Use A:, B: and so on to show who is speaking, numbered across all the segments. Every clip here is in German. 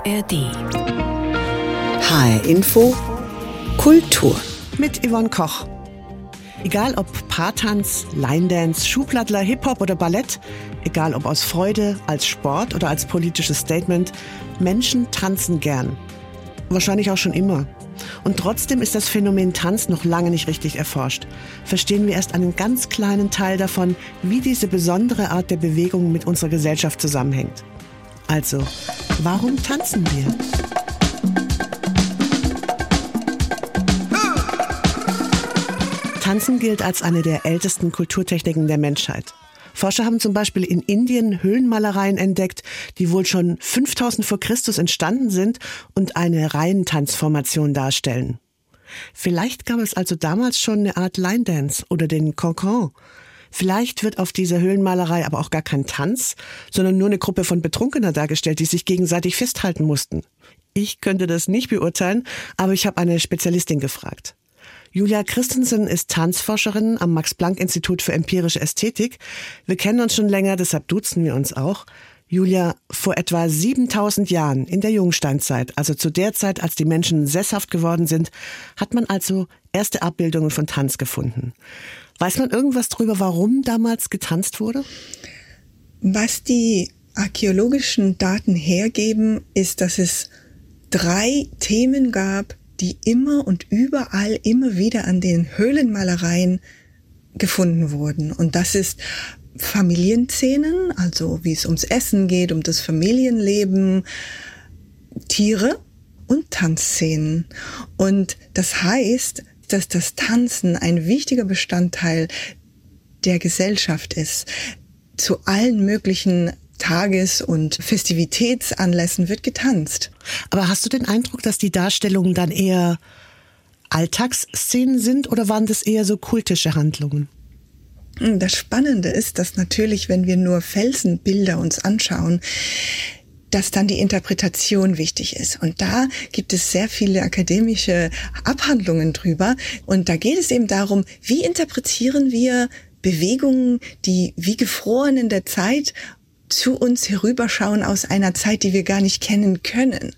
A: ARD.
B: HR Info Kultur
C: mit Yvonne Koch. Egal ob Paartanz, Line-Dance, Schuhplattler, Hip-Hop oder Ballett, egal ob aus Freude, als Sport oder als politisches Statement, Menschen tanzen gern. Wahrscheinlich auch schon immer. Und trotzdem ist das Phänomen Tanz noch lange nicht richtig erforscht. Verstehen wir erst einen ganz kleinen Teil davon, wie diese besondere Art der Bewegung mit unserer Gesellschaft zusammenhängt. Also, warum tanzen wir? Tanzen gilt als eine der ältesten Kulturtechniken der Menschheit. Forscher haben zum Beispiel in Indien Höhlenmalereien entdeckt, die wohl schon 5000 vor Christus entstanden sind und eine Reihentanzformation darstellen. Vielleicht gab es also damals schon eine Art Line-Dance oder den Cancan. Vielleicht wird auf dieser Höhlenmalerei aber auch gar kein Tanz, sondern nur eine Gruppe von Betrunkener dargestellt, die sich gegenseitig festhalten mussten. Ich könnte das nicht beurteilen, aber ich habe eine Spezialistin gefragt. Julia Christensen ist Tanzforscherin am Max-Planck-Institut für empirische Ästhetik. Wir kennen uns schon länger, deshalb duzen wir uns auch. Julia, vor etwa 7000 Jahren in der Jungsteinzeit, also zu der Zeit, als die Menschen sesshaft geworden sind, hat man also erste Abbildungen von Tanz gefunden. Weiß man irgendwas darüber, warum damals getanzt wurde?
D: Was die archäologischen Daten hergeben, ist, dass es 3 Themen gab, die immer und überall immer wieder an den Höhlenmalereien gefunden wurden. Und das ist Familienszenen, also wie es ums Essen geht, um das Familienleben, Tiere und Tanzszenen. Und das heißt, dass das Tanzen ein wichtiger Bestandteil der Gesellschaft ist. Zu allen möglichen Tages- und Festivitätsanlässen wird getanzt.
C: Aber hast du den Eindruck, dass die Darstellungen dann eher Alltagsszenen sind oder waren das eher so kultische Handlungen?
D: Das Spannende ist, dass natürlich, wenn wir nur Felsenbilder uns anschauen, dass dann die Interpretation wichtig ist. Und da gibt es sehr viele akademische Abhandlungen drüber. Und da geht es eben darum, wie interpretieren wir Bewegungen, die wie gefroren in der Zeit zu uns herüberschauen aus einer Zeit, die wir gar nicht kennen können.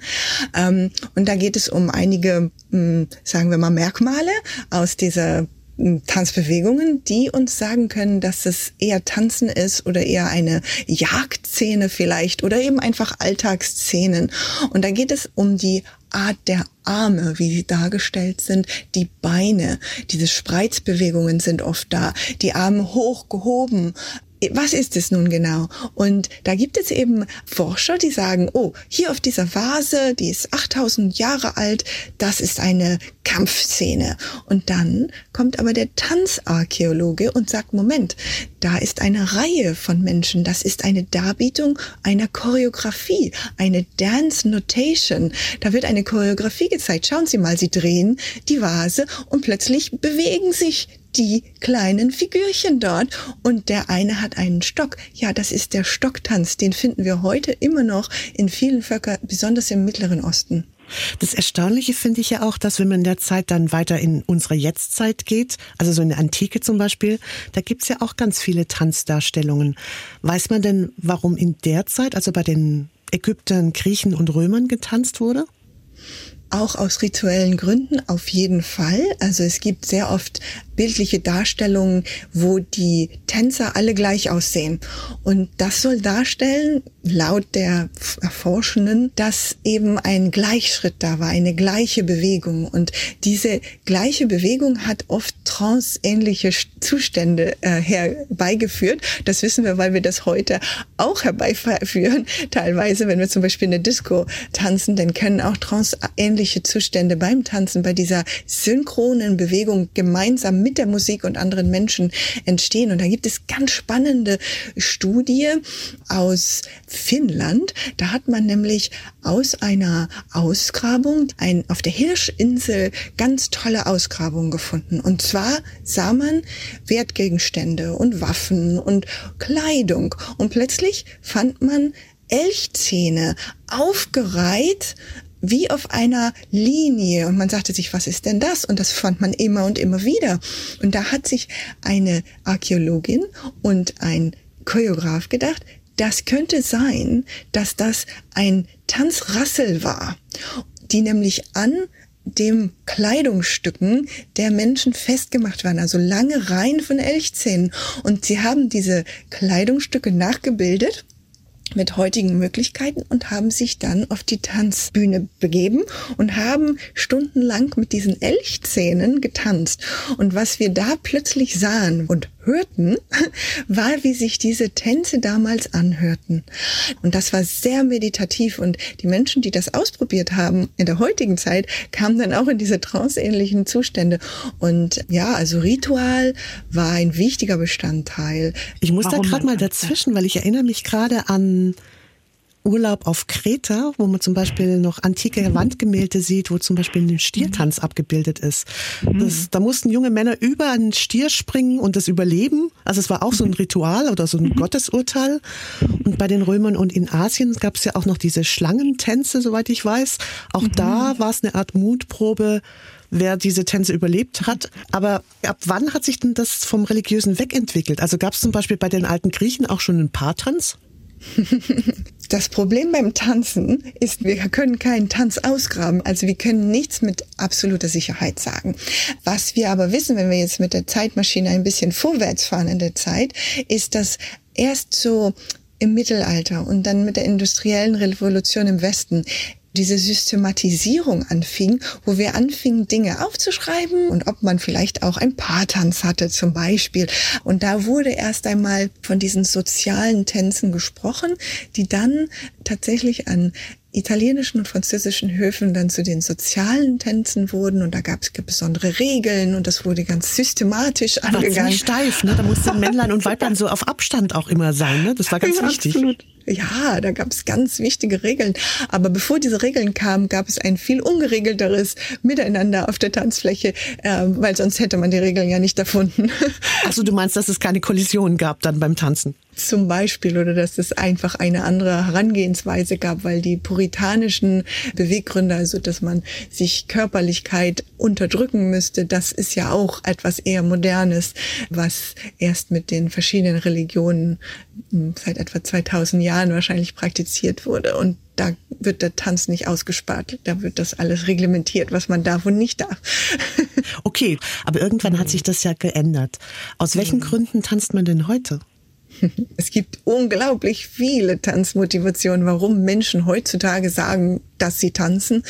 D: Und da geht es um einige, sagen wir mal, Merkmale aus dieser Tanzbewegungen, die uns sagen können, dass es eher Tanzen ist oder eher eine Jagdszene vielleicht oder eben einfach Alltagsszenen. Und da geht es um die Art der Arme, wie sie dargestellt sind, die Beine, diese Spreizbewegungen sind oft da, die Arme hochgehoben. Was ist es nun genau? Und da gibt es eben Forscher, die sagen, oh, hier auf dieser Vase, die ist 8000 Jahre alt, das ist eine Kampfszene. Und dann kommt aber der Tanzarchäologe und sagt, Moment, da ist eine Reihe von Menschen, das ist eine Darbietung einer Choreografie, eine Dance Notation. Da wird eine Choreografie gezeigt. Schauen Sie mal, Sie drehen die Vase und plötzlich bewegen sich die kleinen Figürchen dort und der eine hat einen Stock. Ja, das ist der Stocktanz. Den finden wir heute immer noch in vielen Völkern, besonders im Mittleren Osten.
C: Das Erstaunliche finde ich ja auch, dass wenn man in der Zeit dann weiter in unsere Jetztzeit geht, also so in der Antike zum Beispiel, da gibt's ja auch ganz viele Tanzdarstellungen. Weiß man denn, warum in der Zeit, also bei den Ägyptern, Griechen und Römern getanzt wurde?
D: Auch aus rituellen Gründen auf jeden Fall. Also es gibt sehr oft bildliche Darstellungen, wo die Tänzer alle gleich aussehen. Und das soll darstellen, laut der Erforschenden, dass eben ein Gleichschritt da war, eine gleiche Bewegung. Und diese gleiche Bewegung hat oft tranceähnliche Zustände herbeigeführt. Das wissen wir, weil wir das heute auch herbeiführen. Teilweise, wenn wir zum Beispiel in der Disco tanzen, dann können auch tranceähnliche Zustände beim Tanzen, bei dieser synchronen Bewegung gemeinsam mit der Musik und anderen Menschen entstehen. Und da gibt es ganz spannende Studie aus Finnland. Da hat man nämlich aus einer Ausgrabung auf der Hirschinsel ganz tolle Ausgrabungen gefunden. Und zwar sah man Wertgegenstände und Waffen und Kleidung. Und plötzlich fand man Elchzähne aufgereiht wie auf einer Linie. Und man sagte sich, was ist denn das? Und das fand man immer und immer wieder. Und da hat sich eine Archäologin und ein Choreograf gedacht, Das könnte sein, dass das ein Tanzrassel war, die nämlich an dem Kleidungsstücken der Menschen festgemacht waren, also lange Reihen von Elchzähnen. Und sie haben diese Kleidungsstücke nachgebildet mit heutigen Möglichkeiten und haben sich dann auf die Tanzbühne begeben und haben stundenlang mit diesen Elchzähnen getanzt. Und was wir da plötzlich sahen und hörten, war, wie sich diese Tänze damals anhörten. Und das war sehr meditativ. Und die Menschen, die das ausprobiert haben in der heutigen Zeit, kamen dann auch in diese tranceähnlichen Zustände. Und ja, also Ritual war ein wichtiger Bestandteil.
C: Ich muss da gerade mal dazwischen, weil ich erinnere mich gerade an Urlaub auf Kreta, wo man zum Beispiel noch antike Wandgemälde sieht, wo zum Beispiel ein Stiertanz abgebildet ist. Da mussten junge Männer über einen Stier springen und das überleben. Also es war auch so ein Ritual oder so ein Gottesurteil. Und bei den Römern und in Asien gab es ja auch noch diese Schlangentänze, soweit ich weiß. Auch da war es eine Art Mutprobe, wer diese Tänze überlebt hat. Aber ab wann hat sich denn das vom Religiösen wegentwickelt? Also gab es zum Beispiel bei den alten Griechen auch schon einen Paartanz?
D: Das Problem beim Tanzen ist, wir können keinen Tanz ausgraben. Also wir können nichts mit absoluter Sicherheit sagen. Was wir aber wissen, wenn wir jetzt mit der Zeitmaschine ein bisschen vorwärts fahren in der Zeit, ist, dass erst so im Mittelalter und dann mit der industriellen Revolution im Westen diese Systematisierung anfing, wo wir anfingen, Dinge aufzuschreiben und ob man vielleicht auch einen Paartanz hatte zum Beispiel. Und da wurde erst einmal von diesen sozialen Tänzen gesprochen, die dann tatsächlich an italienischen und französischen Höfen dann zu den sozialen Tänzen wurden und da gab es besondere Regeln und das wurde ganz systematisch angegangen.
C: War ziemlich steif, ne? Da mussten Männlein und Weiblein so auf Abstand auch immer sein, ne? Das war ganz wichtig.
D: Absolut. Ja, da gab es ganz wichtige Regeln. Aber bevor diese Regeln kamen, gab es ein viel ungeregelteres Miteinander auf der Tanzfläche, weil sonst hätte man die Regeln ja nicht erfunden.
C: Also du meinst, dass es keine Kollision gab dann beim Tanzen?
D: Zum Beispiel, oder dass es einfach eine andere Herangehensweise gab, weil die puritanischen Beweggründe, also dass man sich Körperlichkeit unterdrücken müsste, das ist ja auch etwas eher Modernes, was erst mit den verschiedenen Religionen seit etwa 2000 Jahren wahrscheinlich praktiziert wurde. Und da wird der Tanz nicht ausgespart, da wird das alles reglementiert, was man darf und nicht darf.
C: Okay, aber irgendwann hat sich das ja geändert. Aus welchen Gründen tanzt man denn heute?
D: Es gibt unglaublich viele Tanzmotivationen, warum Menschen heutzutage sagen, dass sie tanzen.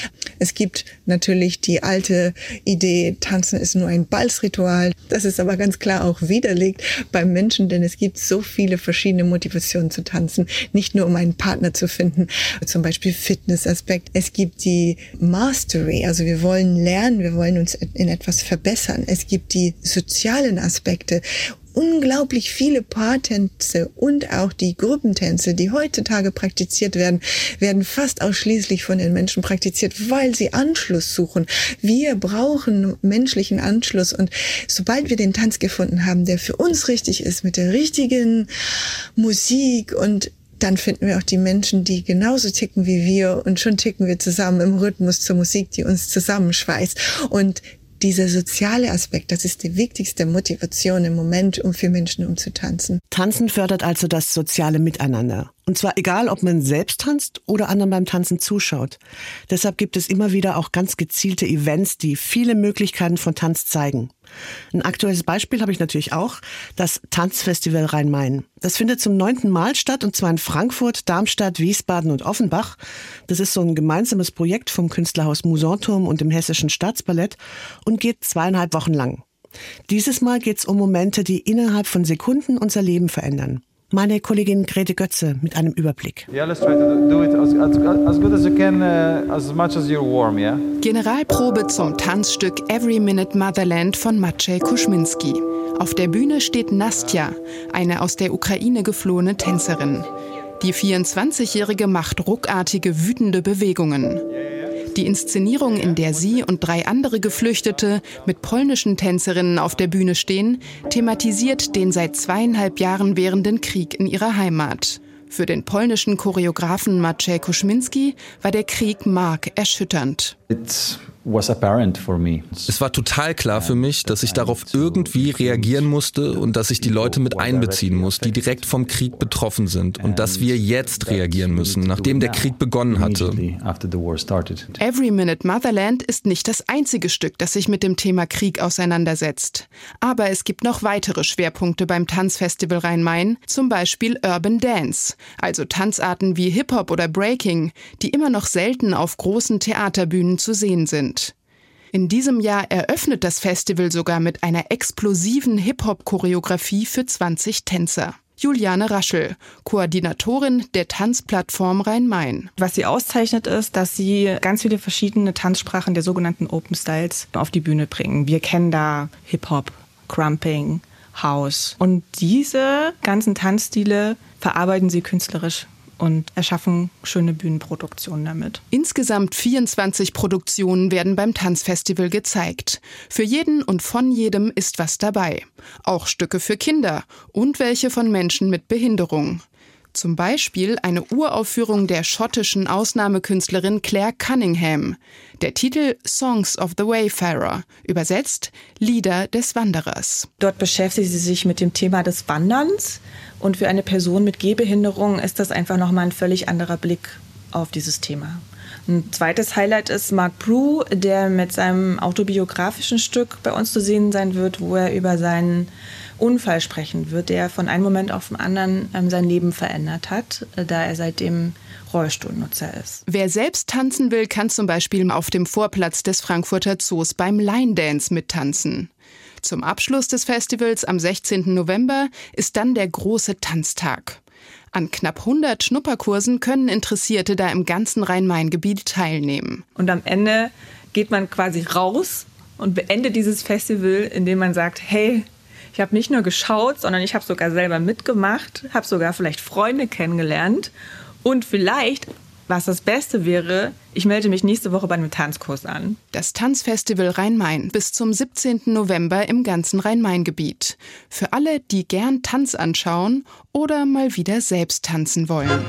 D: Es gibt natürlich die alte Idee, Tanzen ist nur ein Balzritual. Das ist aber ganz klar auch widerlegt beim Menschen, denn es gibt so viele verschiedene Motivationen zu tanzen. Nicht nur, um einen Partner zu finden, zum Beispiel Fitnessaspekt. Es gibt die Mastery, also wir wollen lernen, wir wollen uns in etwas verbessern. Es gibt die sozialen Aspekte. Unglaublich viele Paartänze und auch die Gruppentänze, die heutzutage praktiziert werden, werden fast ausschließlich von den Menschen praktiziert, weil sie Anschluss suchen. Wir brauchen menschlichen Anschluss und sobald wir den Tanz gefunden haben, der für uns richtig ist, mit der richtigen Musik und dann finden wir auch die Menschen, die genauso ticken wie wir und schon ticken wir zusammen im Rhythmus zur Musik, die uns zusammenschweißt. Und dieser soziale Aspekt, das ist die wichtigste Motivation im Moment, um für Menschen umzutanzen.
C: Tanzen fördert also das soziale Miteinander. Und zwar egal, ob man selbst tanzt oder anderen beim Tanzen zuschaut. Deshalb gibt es immer wieder auch ganz gezielte Events, die viele Möglichkeiten von Tanz zeigen. Ein aktuelles Beispiel habe ich natürlich auch, das Tanzfestival Rhein-Main. Das findet zum 9. Mal statt und zwar in Frankfurt, Darmstadt, Wiesbaden und Offenbach. Das ist so ein gemeinsames Projekt vom Künstlerhaus Musanturm und dem Hessischen Staatsballett und geht 2,5 Wochen lang. Dieses Mal geht es um Momente, die innerhalb von Sekunden unser Leben verändern. Meine Kollegin Grete Götze mit einem Überblick.
A: Yeah, let's try to do it as good as you can, as much as you're warm, yeah?
B: Generalprobe zum Tanzstück Every Minute Motherland von Maciej Kuszminski. Auf der Bühne steht Nastja, eine aus der Ukraine geflohene Tänzerin. Die 24-Jährige macht ruckartige, wütende Bewegungen. Die Inszenierung, in der sie und 3 andere Geflüchtete mit polnischen Tänzerinnen auf der Bühne stehen, thematisiert den seit 2,5 Jahren währenden Krieg in ihrer Heimat. Für den polnischen Choreografen Maciej Kuszminski war der Krieg markerschütternd.
A: It's
E: Es war total klar für mich, dass ich darauf irgendwie reagieren musste und dass ich die Leute mit einbeziehen muss, die direkt vom Krieg betroffen sind und dass wir jetzt reagieren müssen, nachdem der Krieg begonnen hatte.
B: Every Minute Motherland ist nicht das einzige Stück, das sich mit dem Thema Krieg auseinandersetzt. Aber es gibt noch weitere Schwerpunkte beim Tanzfestival Rhein-Main, zum Beispiel Urban Dance, also Tanzarten wie Hip-Hop oder Breaking, die immer noch selten auf großen Theaterbühnen zu sehen sind. In diesem Jahr eröffnet das Festival sogar mit einer explosiven Hip-Hop-Choreografie für 20 Tänzer. Juliane Raschel, Koordinatorin der Tanzplattform Rhein-Main.
F: Was sie auszeichnet ist, dass sie ganz viele verschiedene Tanzsprachen der sogenannten Open Styles auf die Bühne bringen. Wir kennen da Hip-Hop, Crumping, House. Und diese ganzen Tanzstile verarbeiten sie künstlerisch und erschaffen schöne Bühnenproduktionen damit.
B: Insgesamt 24 Produktionen werden beim Tanzfestival gezeigt. Für jeden und von jedem ist was dabei. Auch Stücke für Kinder und welche von Menschen mit Behinderung. Zum Beispiel eine Uraufführung der schottischen Ausnahmekünstlerin Claire Cunningham. Der Titel Songs of the Wayfarer, übersetzt Lieder des Wanderers.
F: Dort beschäftigt sie sich mit dem Thema des Wanderns. Und für eine Person mit Gehbehinderung ist das einfach nochmal ein völlig anderer Blick auf dieses Thema. Ein zweites Highlight ist Mark Brew, der mit seinem autobiografischen Stück bei uns zu sehen sein wird, wo er über seinen Unfall sprechen wird, der von einem Moment auf den anderen sein Leben verändert hat, da er seitdem Rollstuhlnutzer ist.
B: Wer selbst tanzen will, kann zum Beispiel auf dem Vorplatz des Frankfurter Zoos beim Line Dance mittanzen. Zum Abschluss des Festivals am 16. November ist dann der große Tanztag. An knapp 100 Schnupperkursen können Interessierte da im ganzen Rhein-Main-Gebiet teilnehmen.
F: Und am Ende geht man quasi raus und beendet dieses Festival, indem man sagt, hey, ich habe nicht nur geschaut, sondern ich habe sogar selber mitgemacht, habe sogar vielleicht Freunde kennengelernt und vielleicht, was das Beste wäre, ich melde mich nächste Woche bei einem Tanzkurs an.
B: Das Tanzfestival Rhein-Main bis zum 17. November im ganzen Rhein-Main-Gebiet. Für alle, die gern Tanz anschauen oder mal wieder selbst tanzen wollen.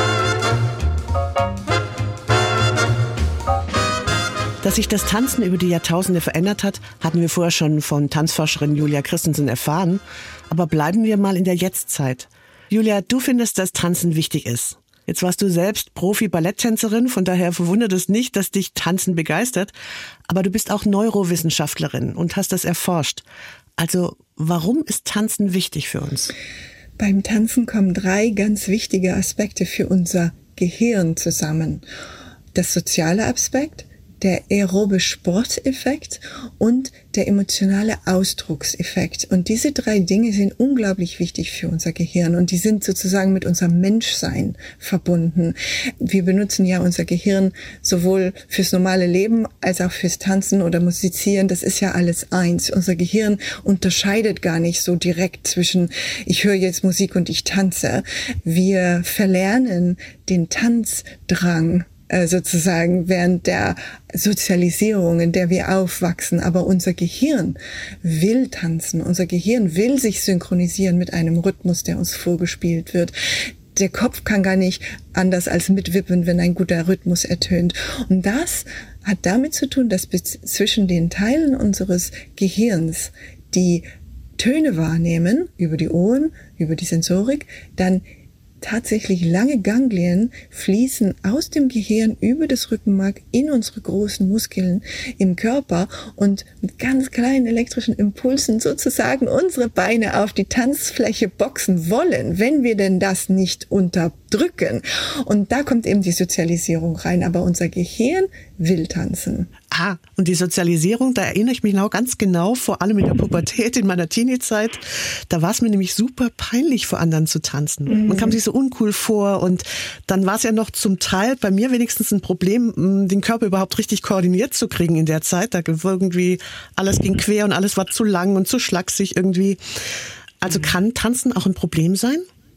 C: Dass sich das Tanzen über die Jahrtausende verändert hat, hatten wir vorher schon von Tanzforscherin Julia Christensen erfahren. Aber bleiben wir mal in der Jetztzeit. Julia, du findest, dass Tanzen wichtig ist. Jetzt warst du selbst Profi-Balletttänzerin, von daher verwundert es nicht, dass dich Tanzen begeistert. Aber du bist auch Neurowissenschaftlerin und hast das erforscht. Also, warum ist Tanzen wichtig für uns?
D: Beim Tanzen kommen 3 ganz wichtige Aspekte für unser Gehirn zusammen. Das soziale Aspekt, der aerobe Sporteffekt und der emotionale Ausdruckseffekt. Und diese 3 Dinge sind unglaublich wichtig für unser Gehirn und die sind sozusagen mit unserem Menschsein verbunden. Wir benutzen ja unser Gehirn sowohl fürs normale Leben als auch fürs Tanzen oder Musizieren. Das ist ja alles eins. Unser Gehirn unterscheidet gar nicht so direkt zwischen ich höre jetzt Musik und ich tanze. Wir verlernen den Tanzdrang sozusagen während der Sozialisierung, in der wir aufwachsen. Aber unser Gehirn will tanzen. Unser Gehirn will sich synchronisieren mit einem Rhythmus, der uns vorgespielt wird. Der Kopf kann gar nicht anders als mitwippen, wenn ein guter Rhythmus ertönt. Und das hat damit zu tun, dass zwischen den Teilen unseres Gehirns, die Töne wahrnehmen, über die Ohren, über die Sensorik, dann tatsächlich lange Ganglien fließen aus dem Gehirn über das Rückenmark in unsere großen Muskeln im Körper und mit ganz kleinen elektrischen Impulsen sozusagen unsere Beine auf die Tanzfläche boxen wollen, wenn wir denn das nicht unterdrücken. Und da kommt eben die Sozialisierung rein. Aber unser Gehirn will tanzen.
C: Ah, und die Sozialisierung, da erinnere ich mich noch ganz genau, vor allem in der Pubertät, in meiner Teenie-Zeit. Da war es mir nämlich super peinlich, vor anderen zu tanzen. Man kam sich so uncool vor und dann war es ja noch zum Teil, bei mir wenigstens ein Problem, den Körper überhaupt richtig koordiniert zu kriegen in der Zeit. Da irgendwie alles ging quer und alles war zu lang und zu schlaksig irgendwie. Also kann Tanzen auch ein Problem sein?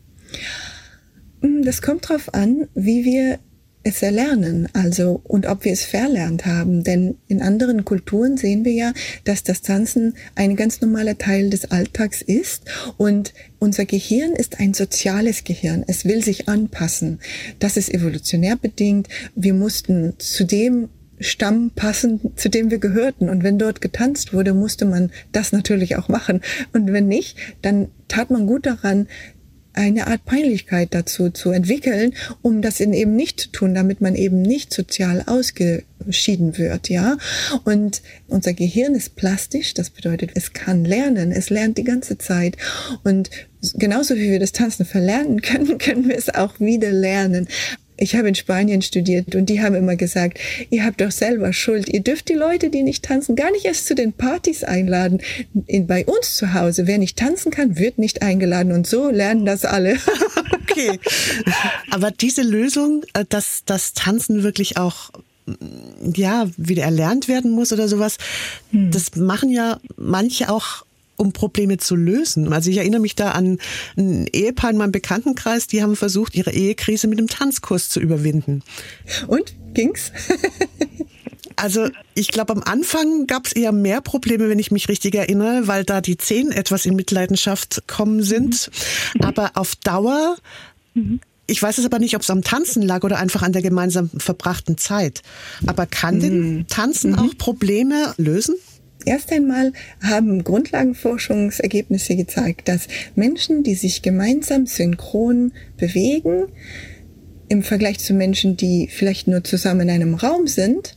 D: Das kommt drauf an, wie wir es erlernen, also und ob wir es verlernt haben. Denn in anderen Kulturen sehen wir ja, dass das Tanzen ein ganz normaler Teil des Alltags ist und unser Gehirn ist ein soziales Gehirn. Es will sich anpassen. Das ist evolutionär bedingt. Wir mussten zu dem Stamm passen, zu dem wir gehörten. Und wenn dort getanzt wurde, musste man das natürlich auch machen. Und wenn nicht, dann tat man gut daran, eine Art Peinlichkeit dazu zu entwickeln, um das eben nicht zu tun, damit man eben nicht sozial ausgeschieden wird, ja. Und unser Gehirn ist plastisch, das bedeutet, es kann lernen, es lernt die ganze Zeit. Und genauso wie wir das Tanzen verlernen können, können wir es auch wieder lernen. Ich habe in Spanien studiert und die haben immer gesagt, ihr habt doch selber Schuld. Ihr dürft die Leute, die nicht tanzen, gar nicht erst zu den Partys einladen. Bei uns zu Hause, wer nicht tanzen kann, wird nicht eingeladen. Und so lernen das alle.
C: Okay. Aber diese Lösung, dass das Tanzen wirklich auch wieder erlernt werden muss oder sowas, das machen ja manche auch, um Probleme zu lösen. Also ich erinnere mich da an ein Ehepaar in meinem Bekanntenkreis, die haben versucht, ihre Ehekrise mit einem Tanzkurs zu überwinden.
D: Und? Ging's?
C: Also ich glaube, am Anfang gab es eher mehr Probleme, wenn ich mich richtig erinnere, weil da die Zehen etwas in Mitleidenschaft kommen sind. Aber auf Dauer, ich weiß es aber nicht, ob es am Tanzen lag oder einfach an der gemeinsam verbrachten Zeit. Aber kann denn Tanzen auch Probleme lösen?
D: Erst einmal haben Grundlagenforschungsergebnisse gezeigt, dass Menschen, die sich gemeinsam synchron bewegen, im Vergleich zu Menschen, die vielleicht nur zusammen in einem Raum sind,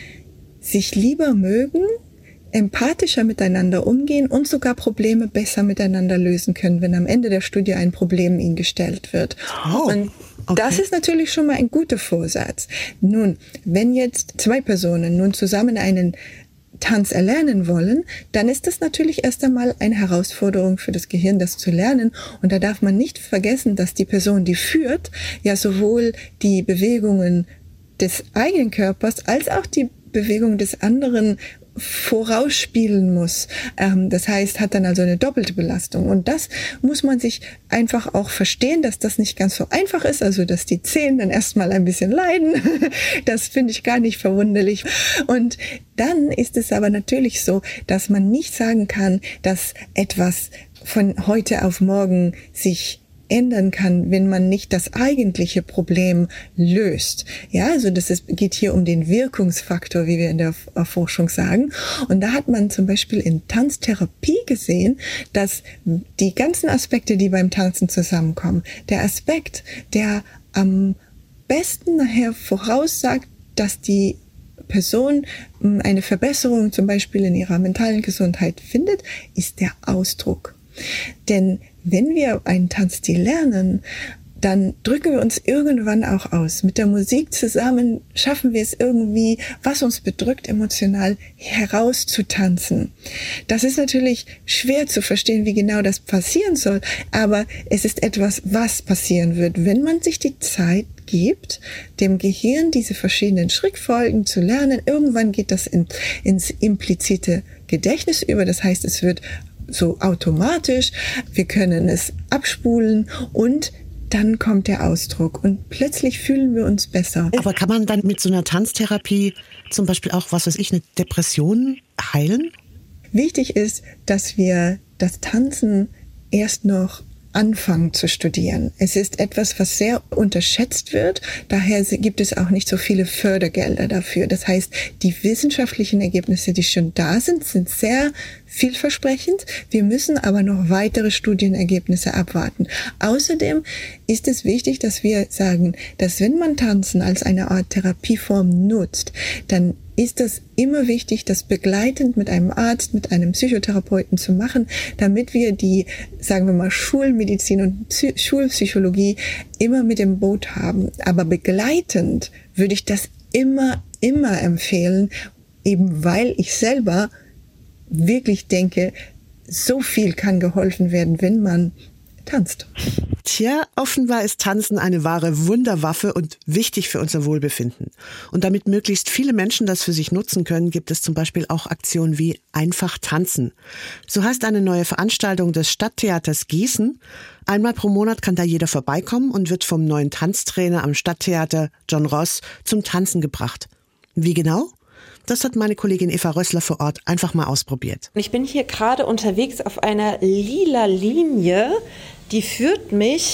D: sich lieber mögen, empathischer miteinander umgehen und sogar Probleme besser miteinander lösen können, wenn am Ende der Studie ein Problem ihnen gestellt wird. Und das ist natürlich schon mal ein guter Vorsatz. Nun, wenn jetzt zwei Personen nun zusammen einen Tanz erlernen wollen, dann ist das natürlich erst einmal eine Herausforderung für das Gehirn, das zu lernen. Und da darf man nicht vergessen, dass die Person, die führt, ja sowohl die Bewegungen des eigenen Körpers als auch die Bewegung des anderen vorausspielen muss. Das heißt, hat dann also eine doppelte Belastung. Und das muss man sich einfach auch verstehen, dass das nicht ganz so einfach ist, also dass die Zehen dann erstmal ein bisschen leiden. Das finde ich gar nicht verwunderlich. Und dann ist es aber natürlich so, dass man nicht sagen kann, dass etwas von heute auf morgen sich ändern kann, wenn man nicht das eigentliche Problem löst. Ja, also geht hier um den Wirkungsfaktor, wie wir in der Forschung sagen. Und da hat man zum Beispiel in Tanztherapie gesehen, dass die ganzen Aspekte, die beim Tanzen zusammenkommen, der Aspekt, der am besten nachher voraussagt, dass die Person eine Verbesserung zum Beispiel in ihrer mentalen Gesundheit findet, ist der Ausdruck. Denn wenn wir einen Tanzstil lernen, dann drücken wir uns irgendwann auch aus. Mit der Musik zusammen schaffen wir es irgendwie, was uns bedrückt, emotional herauszutanzen. Das ist natürlich schwer zu verstehen, wie genau das passieren soll, aber es ist etwas, was passieren wird, wenn man sich die Zeit gibt, dem Gehirn diese verschiedenen Schrittfolgen zu lernen. Irgendwann geht das ins implizite Gedächtnis über, das heißt, es wird so automatisch, wir können es abspulen und dann kommt der Ausdruck und plötzlich fühlen wir uns besser.
C: Aber kann man dann mit so einer Tanztherapie zum Beispiel auch, eine Depression heilen?
D: Wichtig ist, dass wir das Tanzen erst noch anfangen zu studieren. Es ist etwas, was sehr unterschätzt wird. Daher gibt es auch nicht so viele Fördergelder dafür. Das heißt, die wissenschaftlichen Ergebnisse, die schon da sind, sind sehr vielversprechend. Wir müssen aber noch weitere Studienergebnisse abwarten. Außerdem ist es wichtig, dass wir sagen, dass wenn man Tanzen als eine Art Therapieform nutzt, dann ist das immer wichtig, das begleitend mit einem Arzt, mit einem Psychotherapeuten zu machen, damit wir die, sagen wir mal, Schulmedizin und Schulpsychologie immer mit im Boot haben. Aber begleitend würde ich das immer empfehlen, eben weil ich selber wirklich denke, so viel kann geholfen werden, wenn man tanzt.
C: Tja, offenbar ist Tanzen eine wahre Wunderwaffe und wichtig für unser Wohlbefinden. Und damit möglichst viele Menschen das für sich nutzen können, gibt es zum Beispiel auch Aktionen wie Einfach tanzen. So heißt eine neue Veranstaltung des Stadttheaters Gießen. Einmal pro Monat kann da jeder vorbeikommen und wird vom neuen Tanztrainer am Stadttheater, John Ross, zum Tanzen gebracht. Wie genau? Das hat meine Kollegin Eva Rössler vor Ort einfach mal ausprobiert.
G: Ich bin hier gerade unterwegs auf einer lila Linie, die führt mich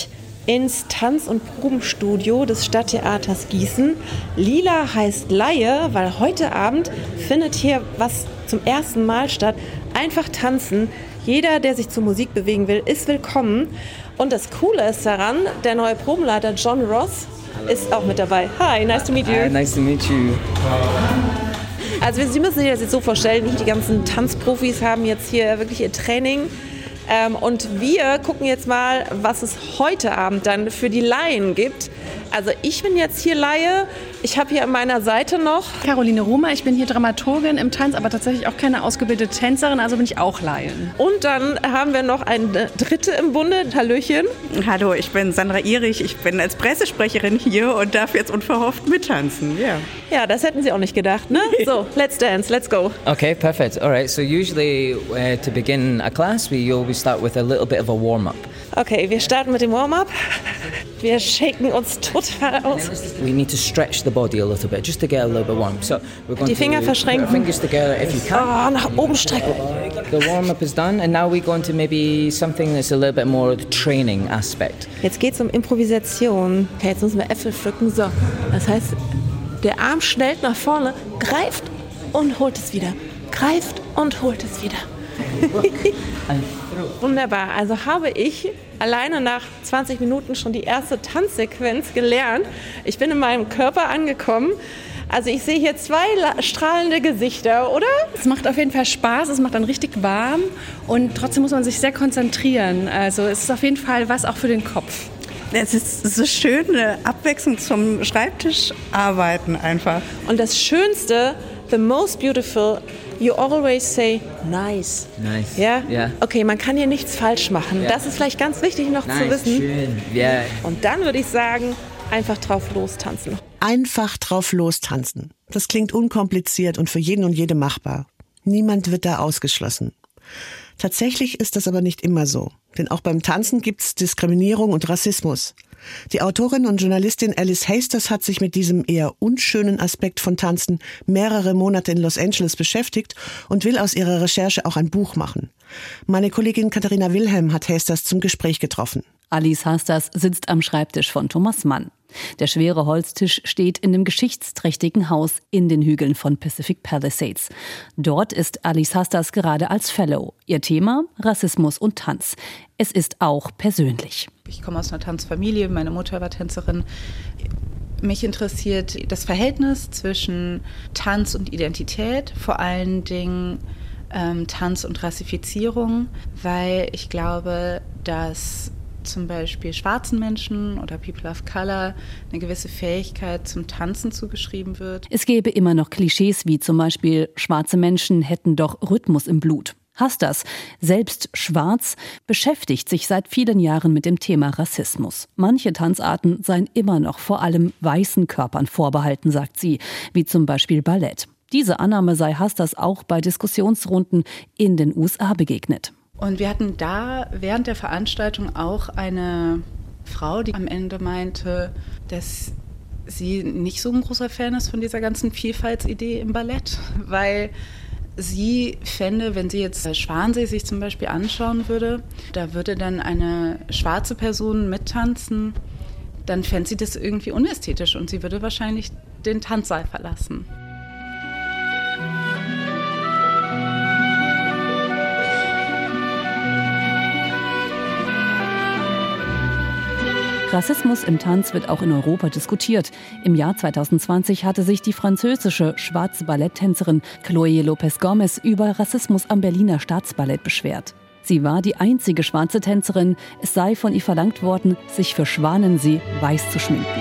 G: ins Tanz- und Probenstudio des Stadttheaters Gießen. Lila heißt Laie, weil heute Abend findet hier was zum ersten Mal statt. Einfach tanzen. Jeder, der sich zur Musik bewegen will, ist willkommen. Und das Coole ist daran, der neue Probenleiter John Ross ist auch mit dabei. Hi, nice to meet you.
H: Hi, nice to meet you.
G: Also Sie müssen sich das jetzt so vorstellen, die ganzen Tanzprofis haben jetzt hier wirklich ihr Training. Und wir gucken jetzt mal, was es heute Abend dann für die Laien gibt. Also ich bin jetzt hier Laie. Ich habe hier an meiner Seite noch
I: Caroline Romer, ich bin hier Dramaturgin im Tanz, aber tatsächlich auch keine ausgebildete Tänzerin, also bin ich auch Laien.
G: Und dann haben wir noch eine dritte im Bunde. Hallöchen.
J: Hallo, ich bin Sandra Ihrich. Ich bin als Pressesprecherin hier und darf jetzt unverhofft mittanzen. Yeah.
G: Ja, das hätten Sie auch nicht gedacht, ne? So, let's dance, let's go.
H: Okay, perfect. All right, so usually to begin a class, we always start with a little bit of a warm-up.
G: Okay, wir starten mit dem Warm-up. Wir shaken uns total aus.
H: We need to stretch the body a little bit, just to get a little bit warm. So we're going
G: Die Finger verschränken.
H: Put our fingers together if you can.
G: Nach oben strecken.
H: The warm-up is done, and now we're going to maybe something that's a little bit more the training aspect.
G: Jetzt geht's um Improvisation. Okay, jetzt müssen wir Äpfel pflücken. So, das heißt, der Arm schnellt nach vorne, greift und holt es wieder. Greift und holt es wieder. Wunderbar. Also habe ich alleine nach 20 Minuten schon die erste Tanzsequenz gelernt. Ich bin in meinem Körper angekommen. Also ich sehe hier zwei strahlende Gesichter, oder?
I: Es macht auf jeden Fall Spaß, es macht dann richtig warm und trotzdem muss man sich sehr konzentrieren. Also es ist auf jeden Fall was auch für den Kopf.
J: Es ist so schön, eine Abwechslung zum Schreibtischarbeiten einfach.
G: Und das Schönste, the most beautiful, you always say nice.
H: Nice.
G: Ja?
H: Yeah.
G: Okay, man kann hier nichts falsch machen.
H: Yeah.
G: Das ist vielleicht ganz wichtig noch
H: Nice,
G: zu wissen.
H: schön. Yeah.
G: Und dann würde ich sagen, einfach drauf lostanzen.
C: Einfach drauf lostanzen. Das klingt unkompliziert und für jeden und jede machbar. Niemand wird da ausgeschlossen. Tatsächlich ist das aber nicht immer so. Denn auch beim Tanzen gibt's Diskriminierung und Rassismus. Die Autorin und Journalistin Alice Hasters hat sich mit diesem eher unschönen Aspekt von Tanzen mehrere Monate in Los Angeles beschäftigt und will aus ihrer Recherche auch ein Buch machen. Meine Kollegin Katharina Wilhelm hat Hasters zum Gespräch getroffen.
K: Alice Hasters sitzt am Schreibtisch von Thomas Mann. Der schwere Holztisch steht in dem geschichtsträchtigen Haus in den Hügeln von Pacific Palisades. Dort ist Alice Hasters gerade als Fellow. Ihr Thema: Rassismus und Tanz. Es ist auch persönlich.
L: Ich komme aus einer Tanzfamilie, meine Mutter war Tänzerin. Mich interessiert das Verhältnis zwischen Tanz und Identität, vor allen Dingen Tanz und Rassifizierung, weil ich glaube, dass zum Beispiel schwarzen Menschen oder People of Color eine gewisse Fähigkeit zum Tanzen zugeschrieben wird.
K: Es gäbe immer noch Klischees wie zum Beispiel, schwarze Menschen hätten doch Rhythmus im Blut. Hasters, selbst schwarz, beschäftigt sich seit vielen Jahren mit dem Thema Rassismus. Manche Tanzarten seien immer noch vor allem weißen Körpern vorbehalten, sagt sie, wie zum Beispiel Ballett. Diese Annahme sei Hasters auch bei Diskussionsrunden in den USA begegnet.
L: Und wir hatten da während der Veranstaltung auch eine Frau, die am Ende meinte, dass sie nicht so ein großer Fan ist von dieser ganzen Vielfaltsidee im Ballett, weil sie fände, wenn sie jetzt Schwansee sich zum Beispiel anschauen würde, da würde dann eine schwarze Person mittanzen, dann fände sie das irgendwie unästhetisch und sie würde wahrscheinlich den Tanzsaal verlassen.
K: Rassismus im Tanz wird auch in Europa diskutiert. Im Jahr 2020 hatte sich die französische schwarze Balletttänzerin Chloé López-Gómez über Rassismus am Berliner Staatsballett beschwert. Sie war die einzige schwarze Tänzerin. Es sei von ihr verlangt worden, sich für Schwanensee weiß zu schminken.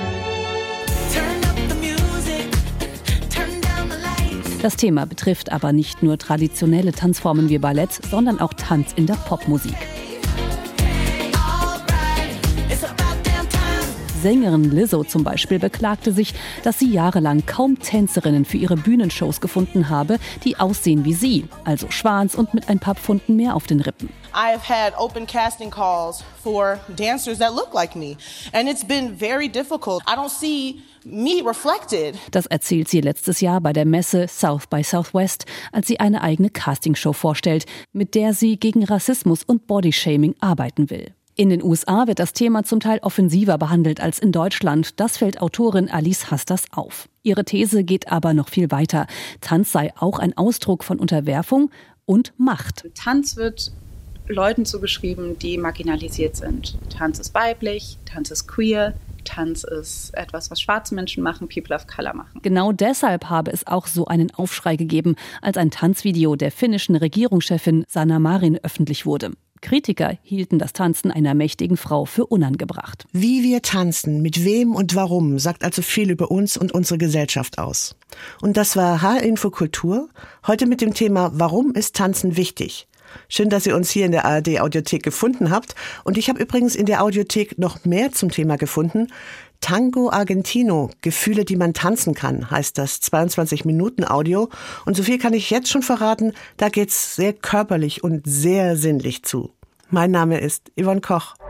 K: Das Thema betrifft aber nicht nur traditionelle Tanzformen wie Ballett, sondern auch Tanz in der Popmusik. Sängerin Lizzo zum Beispiel beklagte sich, dass sie jahrelang kaum Tänzerinnen für ihre Bühnenshows gefunden habe, die aussehen wie sie, also schwarz und mit ein paar Pfunden mehr auf den Rippen.
M: I've had open casting calls for dancers that look like me, and it's been very difficult. I don't see me reflected.
K: Das erzählt sie letztes Jahr bei der Messe South by Southwest, als sie eine eigene Castingshow vorstellt, mit der sie gegen Rassismus und Bodyshaming arbeiten will. In den USA wird das Thema zum Teil offensiver behandelt als in Deutschland. Das fällt Autorin Alice Hastas auf. Ihre These geht aber noch viel weiter. Tanz sei auch ein Ausdruck von Unterwerfung und Macht.
L: Tanz wird Leuten zugeschrieben, die marginalisiert sind. Tanz ist weiblich, Tanz ist queer, Tanz ist etwas, was schwarze Menschen machen, People of Color machen.
K: Genau deshalb habe es auch so einen Aufschrei gegeben, als ein Tanzvideo der finnischen Regierungschefin Sanna Marin öffentlich wurde. Kritiker hielten das Tanzen einer mächtigen Frau für unangebracht.
C: Wie wir tanzen, mit wem und warum, sagt also viel über uns und unsere Gesellschaft aus. Und das war HR-Info Kultur, heute mit dem Thema Warum ist Tanzen wichtig? Schön, dass ihr uns hier in der ARD-Audiothek gefunden habt. Und ich habe übrigens in der Audiothek noch mehr zum Thema gefunden. Tango Argentino, Gefühle, die man tanzen kann, heißt das 22-Minuten-Audio. Und so viel kann ich jetzt schon verraten, da geht's sehr körperlich und sehr sinnlich zu. Mein Name ist Yvonne Koch.